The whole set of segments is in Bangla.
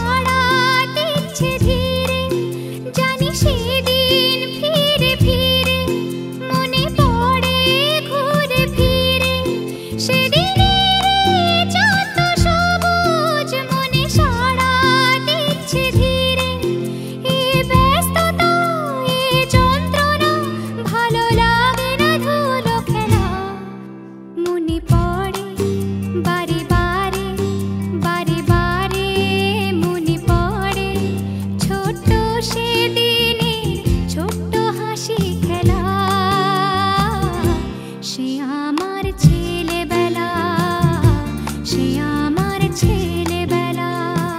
সাড়া দিচ্ছে ধীরে, জানি সেদিন ফিরে ফিরে মনে পড়ে ঘুরে ফিরে, সেদিনের যত সবুজ মনে সাড়া দিচ্ছে ধীরে। এ ব্যস্ততা, এ যন্ত্রণা, ভালো লাগে না ধুলো খেলা। মনে পড়ে বারে বারে, বারে বারে মনে পড়ে ছোট্ট সেদিনের ছোট্ট হাসি খেলা। সে আমার ছেলেবেলা, সে আমার ছেলেবেলা।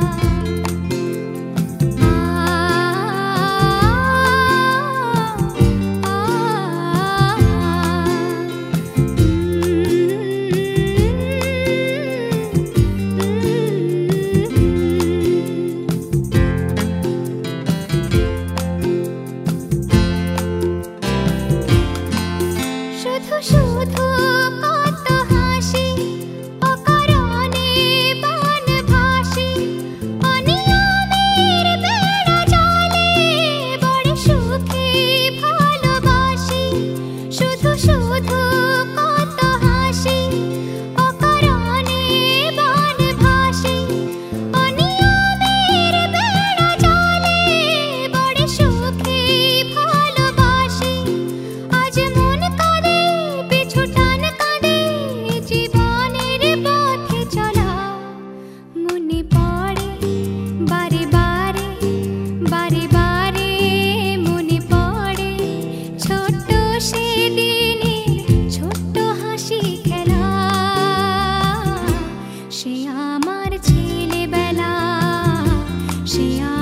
শুধু শুধু কত হাসি, অকারণে বান ভাসি, অনিয়মের বেড়া জালে বড় সুখে ভালোবাসি। শুধু শুধু কত হাসি, অকারণে বান ভাসি, অনিয়মের বেড়া জালে বড় সুখে ভালোবাসি। আজ মন কাঁদে, পিছু টান কাঁদে, জীবনের পথে চলা। মনে পড়ে বারে বারে, বারে বারে মনে পড়ে ছোট্ট সেদিনের ছোট্ট হাসি খেলা। সে আমার ছেলেবেলা, সে